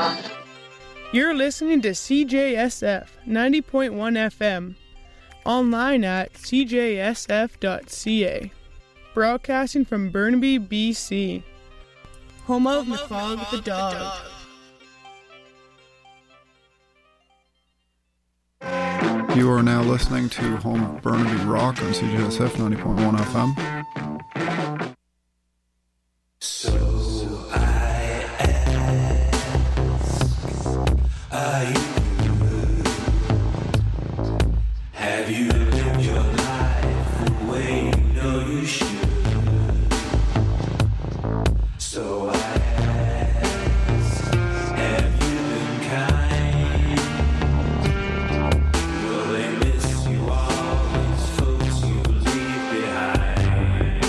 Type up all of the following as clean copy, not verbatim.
You're listening to CJSF 90.1 FM, online at cjsf.ca, broadcasting from Burnaby, BC, home of McFog the Dog. You are now listening to Home of Burnaby Rock on CJSF 90.1 FM. So I ask, are you good? Have you lived your life the way you know you should? So I ask, have you been kind? Will they miss you, all these folks you leave behind?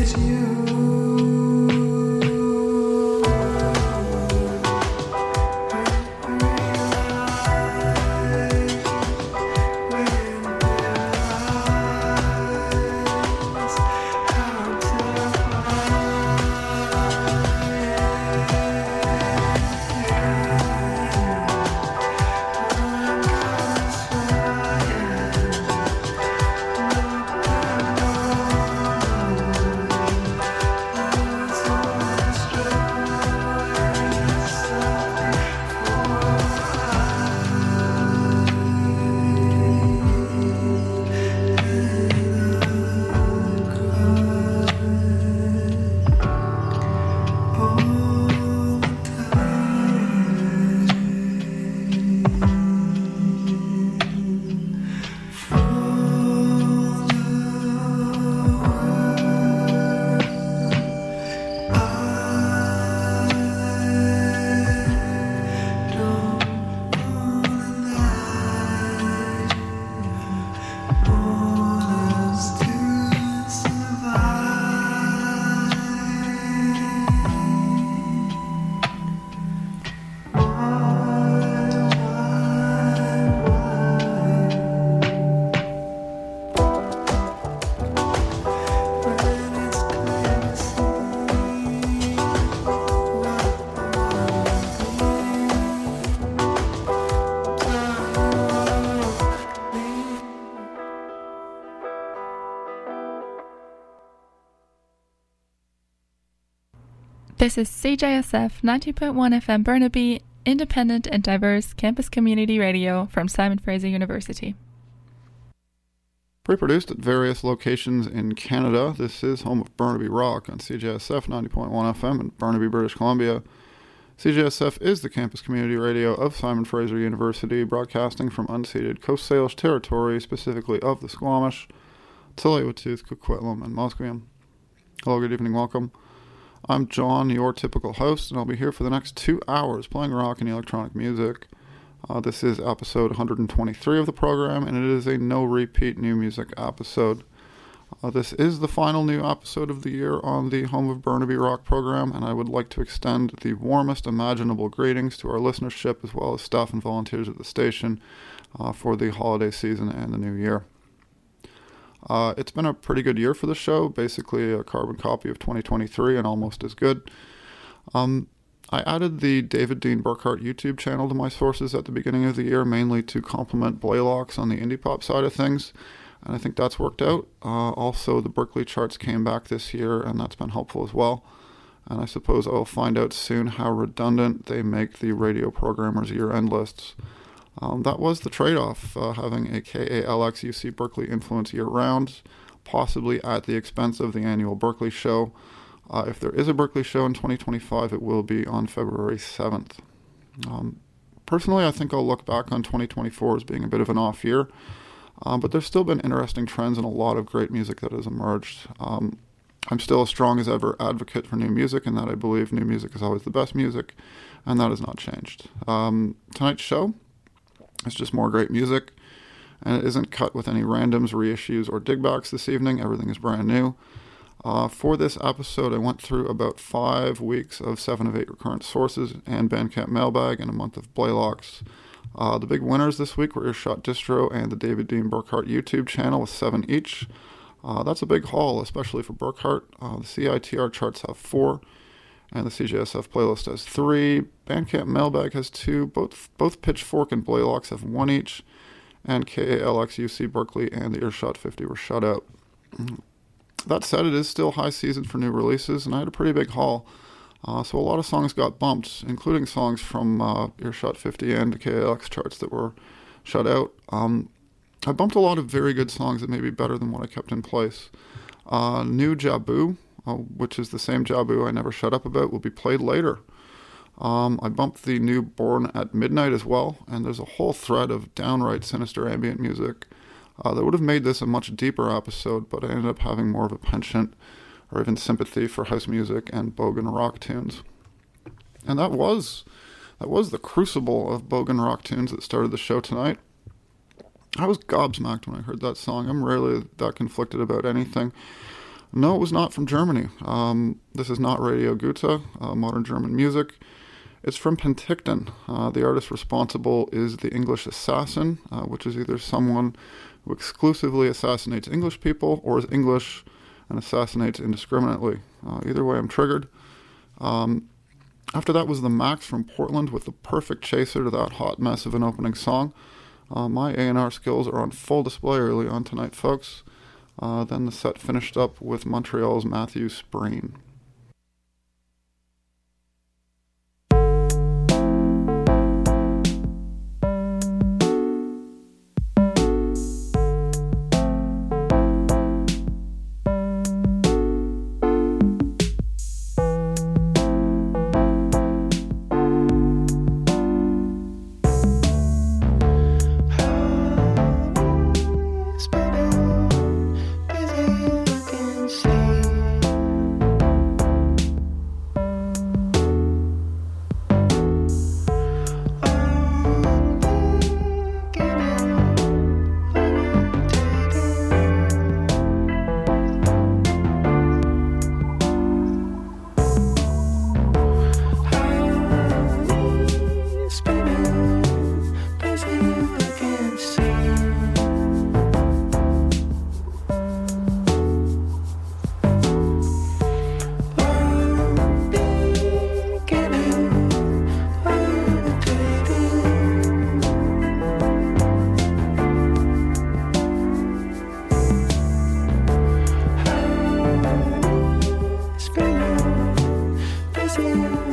This is CJSF 90.1 FM Burnaby, independent and diverse campus community radio from Simon Fraser University. Pre-produced at various locations in Canada, this is home of Burnaby Rock on CJSF 90.1 FM in Burnaby, British Columbia. CJSF is the campus community radio of Simon Fraser University, broadcasting from unceded Coast Salish territory, specifically of the Squamish, Tsleil-Waututh, Coquitlam, and Musqueam. Hello, good evening, welcome. I'm John, your typical host, and I'll be here for the next 2 hours playing rock and electronic music. This is episode 123 of the program, and it is a no-repeat new music episode. This is the final new episode of the year on the Home of Burnaby Rock program, and I would like to extend the warmest imaginable greetings to our listenership as well as staff and volunteers at the station for the holiday season and the new year. It's been a pretty good year for the show, basically a carbon copy of 2023 and almost as good. I added the David Dean Burkhart YouTube channel to my sources at the beginning of the year, mainly to complement Blaylock's on the indie pop side of things, and I think that's worked out. Also, the Berkeley charts came back this year, and that's been helpful as well. And I suppose I'll find out soon how redundant they make the radio programmers' year-end lists. That was the trade-off, having a KALX UC Berkeley influence year-round, possibly at the expense of the annual Berkeley show. If there is a Berkeley show in 2025, it will be on February 7th. Personally, I think I'll look back on 2024 as being a bit of an off year, but there's still been interesting trends and a lot of great music that has emerged. I'm still a strong as ever advocate for new music, and that I believe new music is always the best music, and that has not changed. Tonight's show, it's just more great music, and it isn't cut with any randoms, reissues, or digbacks this evening. Everything is brand new. For this episode, I went through about 5 weeks of 7 of 8 recurrent sources and Bandcamp mailbag and a month of Blaylock's. The big winners this week were Earshot Distro and the David Dean Burkhart YouTube channel with 7 each. That's a big haul, especially for Burkhart. The CITR charts have 4. And the CJSF playlist has 3. Bandcamp Mailbag has 2. Both Pitchfork and Blaylock's have 1 each. And KALX UC Berkeley and the Earshot 50 were shut out. That said, it is still high season for new releases, and I had a pretty big haul. So a lot of songs got bumped, including songs from Earshot 50 and the KALX charts that were shut out. I bumped a lot of very good songs that may be better than what I kept in place. New Jabu, which is the same Jabu I never shut up about, will be played later. I bumped the new Born at Midnight as well, and there's a whole thread of downright sinister ambient music that would have made this a much deeper episode, but I ended up having more of a penchant or even sympathy for house music and bogan rock tunes. And that was the crucible of bogan rock tunes that started the show tonight. I was gobsmacked when I heard that song. I'm rarely that conflicted about anything. No, it was not from Germany. This is not Radio Goethe, modern German music. It's from Penticton. The artist responsible is the English Assassin, which is either someone who exclusively assassinates English people or is English and assassinates indiscriminately. Either way, I'm triggered. After that was the Max from Portland with the perfect chaser to that hot mess of an opening song. My A&R skills are on full display early on tonight, folks. Then the set finished up with Montreal's Matthew Sprain. Busy